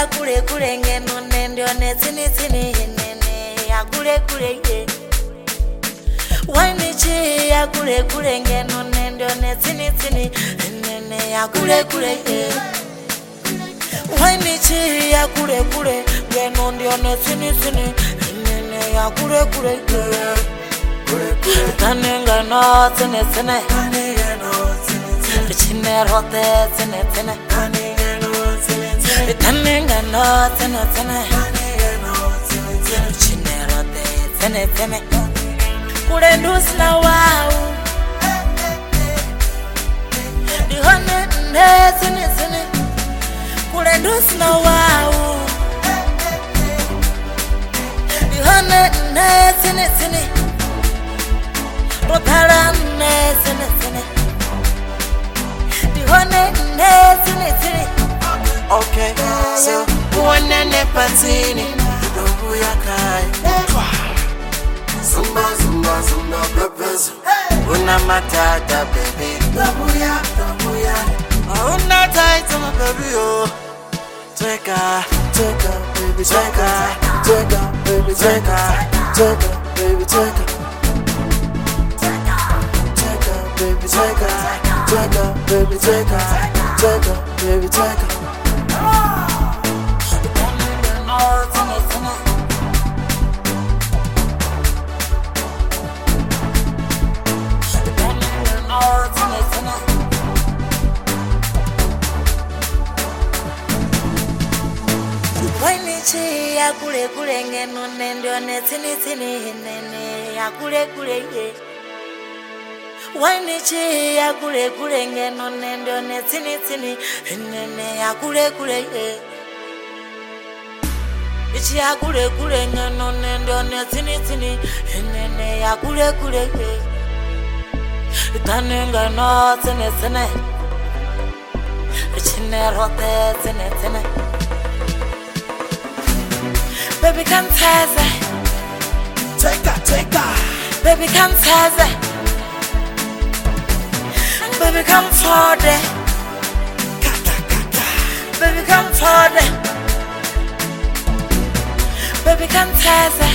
ya kule kule ngeno ndio ne tini tini nene ya kule kule ye. Wanichi ya kule kule ngeno ndio ne tini tini nene ya kule kule ye. Wanichi ya kule kule ngeno ndio ne tini tini nene ya kule kule ye. Tanenga no tene tene Chine rote tene tene Tanenga no tene tene Chine rote tene tene Kule ndusna wau Di hone nde tene tene Kule ndusna wau Di hone nde tene tene Rotara nesene sene Dihone nesene sene Okay, so Uwanene patini Dobu ya kai Zumba, zumba, zumba, pepes Una matata, baby Dobu ya Una tight, my baby, oh Tweka, baby, tweka, baby, tweka, baby, tweka Baby, take her, baby, take her, baby, take her. Wanichi ya kule kule ngeno ndio ne tini tini nene ya kule kule ye. Wanichi ya kule kule ngeno ndio ne tini tini nene ya kule kule ye. Ichi ya kule kule ngeno ndio ne tini tini nene ya kule kule ye. Tanenga no tene tene Chine rote tene tene Baby come taze Take her Baby come taze Baby come for it Baby come for it Baby come taze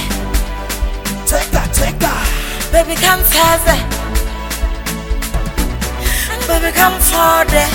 Take her Baby come taze Baby come for it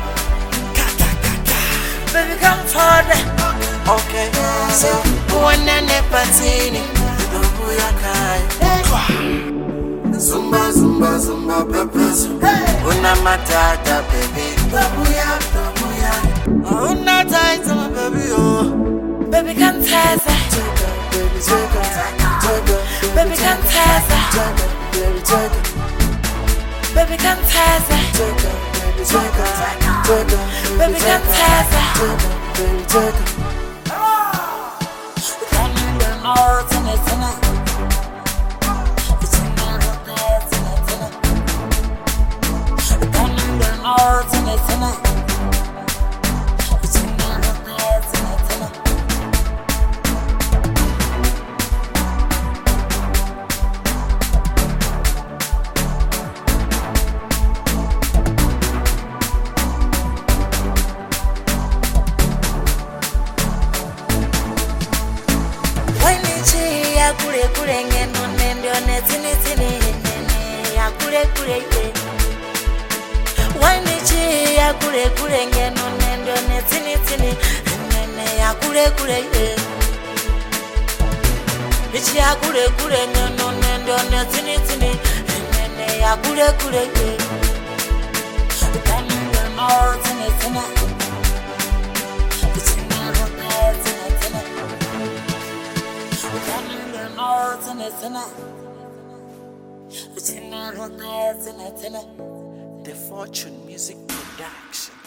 Baby come for it Okay, so Uwanene patini Dobu ya kai Zumba, zumba, zumba, pepes Una matata, baby Dobu ya Una tight, my baby, oh Baby come taze Baby, take her, Baby come taze baby, take her. Baby come taze Baby, take her, Baby come taze baby, take her. Tanenga no tene tene Chine rote tene tene Tanenga no tene tene Chine rote tene tene Wanichi ya kule kule ngeno ndio ne tini tini nene ya kule kule ye. Wanichi ya kule kule ngeno ndio ne tini tini nene ya kule kule ye. Ichi ya kule kule ngeno ndio ne tini tini nene ya kule kule ye. Tanenga no tini tini Chine rote tini tini The Fortune Music Production.